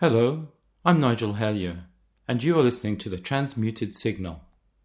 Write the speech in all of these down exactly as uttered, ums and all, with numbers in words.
Hello, I'm Nigel Hellier, and you are listening to the Transmuted Signal.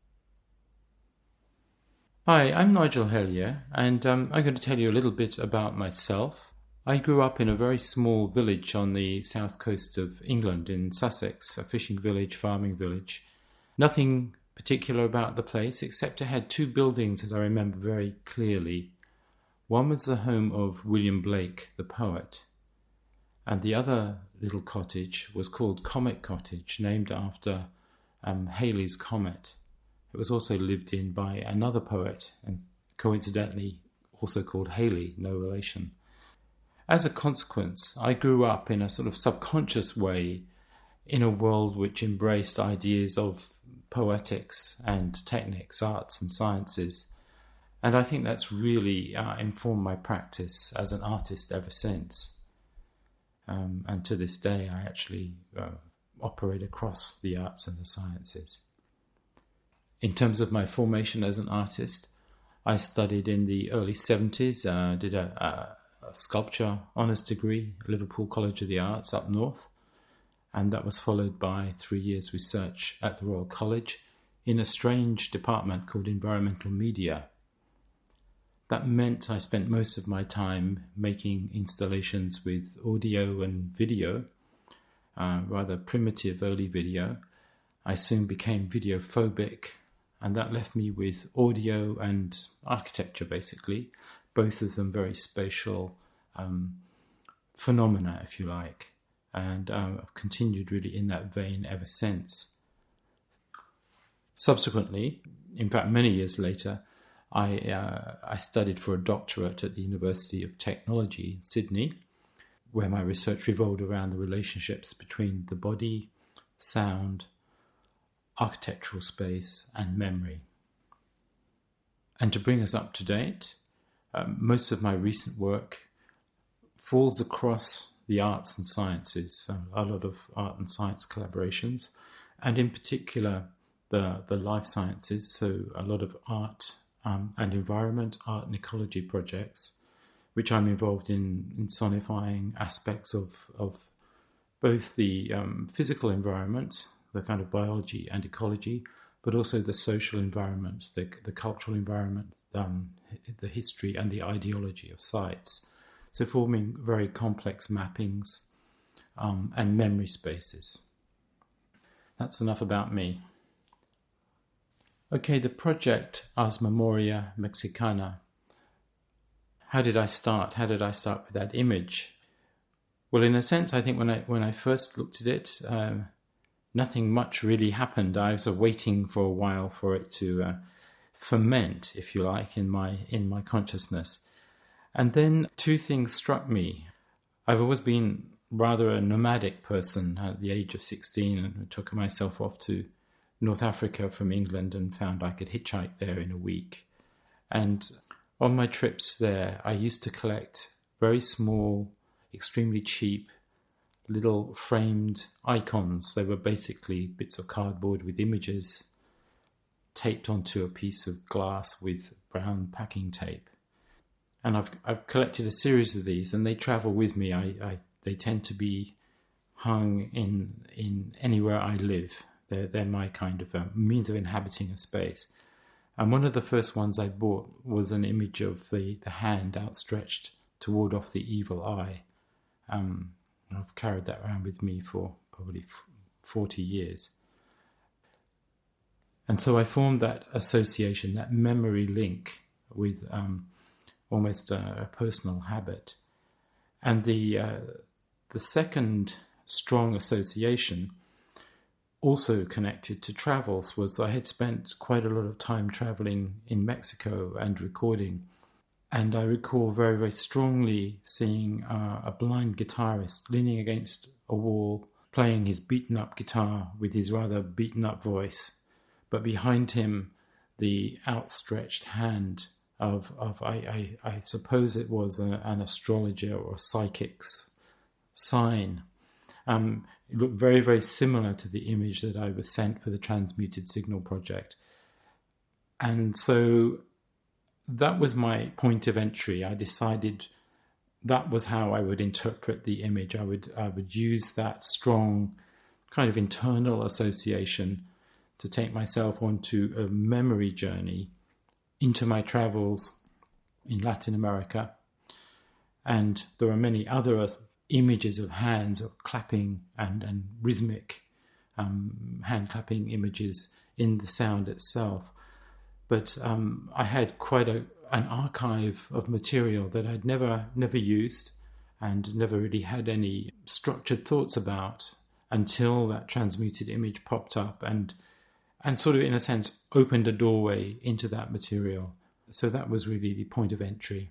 Hi, I'm Nigel Hellier, and um, I'm going to tell you a little bit about myself. I grew up in a very small village on the south coast of England in Sussex, a fishing village, farming village. Nothing particular about the place, except it had two buildings that I remember very clearly. One was the home of William Blake, the poet, and the other little cottage was called Comet Cottage, named after um, Halley's Comet. It was also lived in by another poet, and coincidentally also called Halley, no relation. As a consequence, I grew up in a sort of subconscious way in a world which embraced ideas of poetics and techniques, arts and sciences. And I think that's really uh, informed my practice as an artist ever since. Um, and to this day, I actually uh, operate across the arts and the sciences. In terms of my formation as an artist, I studied in the early seventies, uh, did a, a, a sculpture honours degree at Liverpool College of the Arts up north, and that was followed by three years research at the Royal College in a strange department called Environmental Media. That meant I spent most of my time making installations with audio and video, uh, rather primitive early video. I soon became videophobic, and that left me with audio and architecture, basically, both of them very spatial um, phenomena, if you like, and uh, I've continued really in that vein ever since. Subsequently, in fact many years later, I, uh, I studied for a doctorate at the University of Technology in Sydney, where my research revolved around the relationships between the body, sound, architectural space, and memory. And to bring us up to date, um, most of my recent work falls across the arts and sciences, so a lot of art and science collaborations, and in particular the, the life sciences, so a lot of art Um, and environment, art and ecology projects, which I'm involved in, in sonifying aspects of, of both the um, physical environment, the kind of biology and ecology, but also the social environment, the, the cultural environment, um, the history and the ideology of sites. So forming very complex mappings um, and memory spaces. That's enough about me. Okay, the project Ars Memoria Mexicana. How did I start? How did I start with that image? Well, in a sense, I think when I when I first looked at it, um, nothing much really happened. I was uh, waiting for a while for it to uh, ferment, if you like, in my in my consciousness. And then two things struck me. I've always been rather a nomadic person at the age of sixteen, and took myself off to North Africa from England and found I could hitchhike there in a week. And on my trips there, I used to collect very small, extremely cheap, little framed icons. They were basically bits of cardboard with images taped onto a piece of glass with brown packing tape. And I've I've collected a series of these, and they travel with me. I, I they tend to be hung in in anywhere I live. They're, they're my kind of uh, means of inhabiting a space. And one of the first ones I bought was an image of the, the hand outstretched to ward off the evil eye. Um, I've carried that around with me for probably forty years. And so I formed that association, that memory link with um, almost a, a personal habit. And the uh, the second strong association, also connected to travels, was I had spent quite a lot of time traveling in Mexico and recording. And I recall very, very strongly seeing uh, a blind guitarist leaning against a wall, playing his beaten up guitar with his rather beaten up voice. But behind him, the outstretched hand of, of I, I, I suppose it was a, an astrologer or psychic's sign. Um, it looked very, very similar to the image that I was sent for the Transmuted Signal project. And so that was my point of entry. I decided that was how I would interpret the image. I would I would use that strong kind of internal association to take myself onto a memory journey into my travels in Latin America. And there are many other images of hands of clapping and, and rhythmic um, hand clapping images in the sound itself. But um, I had quite a, an archive of material that I'd never never used and never really had any structured thoughts about until that transmuted image popped up and and sort of, in a sense, opened a doorway into that material. So that was really the point of entry.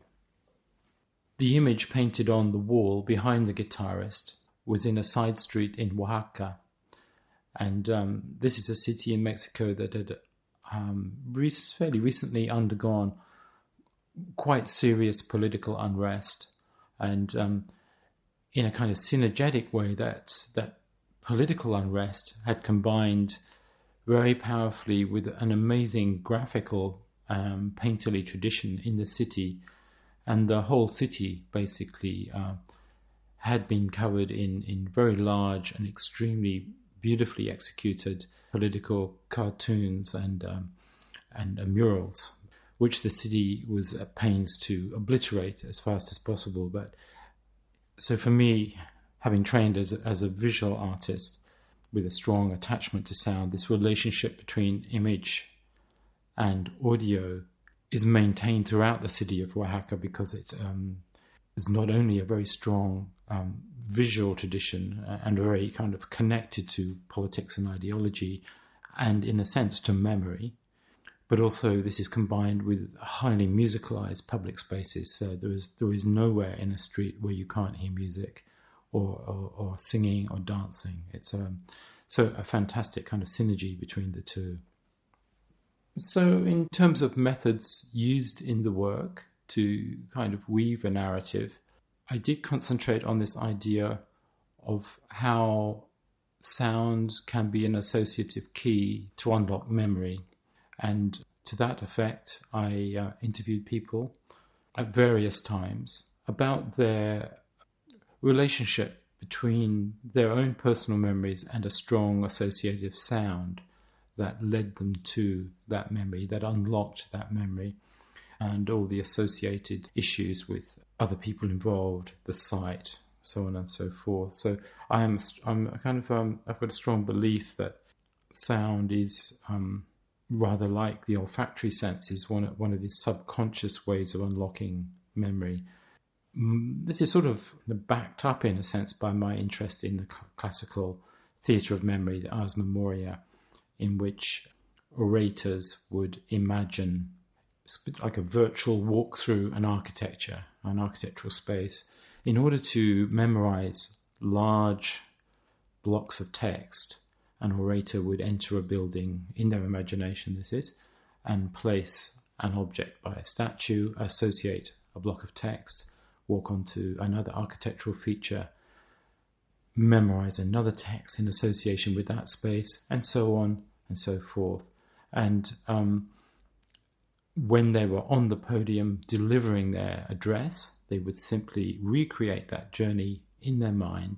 The image painted on the wall behind the guitarist was in a side street in Oaxaca. And um, this is a city in Mexico that had um, re- fairly recently undergone quite serious political unrest. And um, in a kind of synergetic way, that, that political unrest had combined very powerfully with an amazing graphical um, painterly tradition in the city. And the whole city basically uh, had been covered in, in very large and extremely beautifully executed political cartoons and um, and uh, murals, which the city was at pains to obliterate as fast as possible. But so for me, having trained as a, as a visual artist with a strong attachment to sound, this relationship between image and audio is maintained throughout the city of Oaxaca because it's, um, it's not only a very strong um, visual tradition and very kind of connected to politics and ideology and, in a sense, to memory, but also this is combined with highly musicalized public spaces. So there is there is nowhere in a street where you can't hear music or, or, or singing or dancing. It's um, so a fantastic kind of synergy between the two. So in terms of methods used in the work to kind of weave a narrative, I did concentrate on this idea of how sound can be an associative key to unlock memory. And to that effect, I uh, interviewed people at various times about their relationship between their own personal memories and a strong associative sound that led them to that memory, that unlocked that memory, and all the associated issues with other people involved, the site, so on and so forth. So I am, I'm kind of, um, I've got a strong belief that sound is um, rather like the olfactory senses, one one of these subconscious ways of unlocking memory. This is sort of backed up, in a sense, by my interest in the classical theatre of memory, the Ars Memoria, in which orators would imagine, it's a bit like a virtual walk through an architecture, an architectural space, in order to memorize large blocks of text. An orator would enter a building, in their imagination this is, and place an object by a statue, associate a block of text, walk onto another architectural feature, memorize another text in association with that space, and so on and so forth. And um, when they were on the podium delivering their address, they would simply recreate that journey in their mind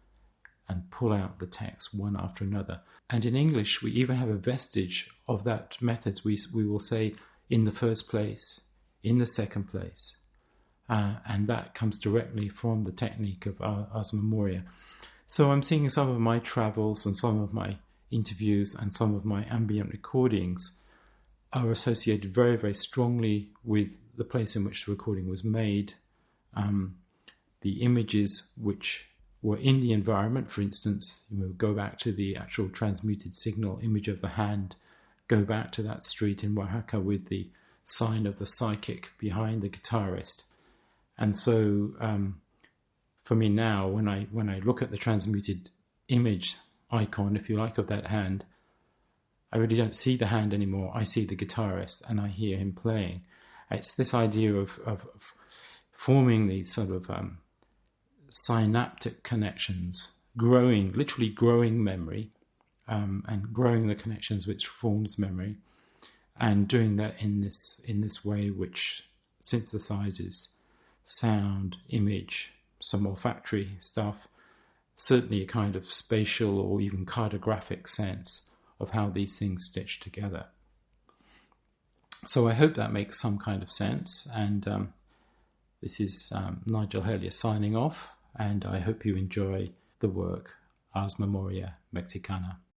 and pull out the text one after another. And in English, we even have a vestige of that method. We, we will say in the first place, in the second place. Uh, and that comes directly from the technique of Ars Memoria. So I'm seeing some of my travels and some of my interviews and some of my ambient recordings are associated very, very strongly with the place in which the recording was made. Um, the images which were in the environment, for instance, you know, go back to the actual transmuted signal image of the hand, go back to that street in Oaxaca with the sign of the psychic behind the guitarist. And so um, for me now, when I when I look at the transmuted image icon, if you like, of that hand, I really don't see the hand anymore. I see the guitarist and I hear him playing. It's this idea of, of, of forming these sort of um, synaptic connections, growing, literally growing memory, um, and growing the connections which forms memory, and doing that in this in this way which synthesizes sound, image, some olfactory stuff, certainly a kind of spatial or even cartographic sense of how these things stitch together. So I hope that makes some kind of sense, and um, this is um, Nigel Hellyer signing off, and I hope you enjoy the work Ars Memoria Mexicana.